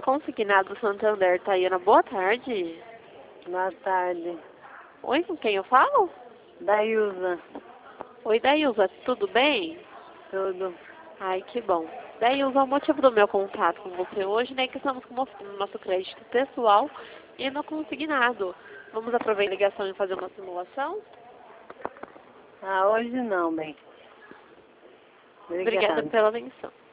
Consignado Santander, Tayana, boa tarde. Boa tarde. Oi, com quem eu falo? Dailza. Oi, Dailza, tudo bem? Tudo. Ai, que bom. Dailza, o motivo do meu contato com você hoje, né, é que estamos com o nosso crédito pessoal e no consignado. Vamos aproveitar a ligação e fazer uma simulação? Ah, hoje não, bem. Obrigada Obrigada. pela atenção.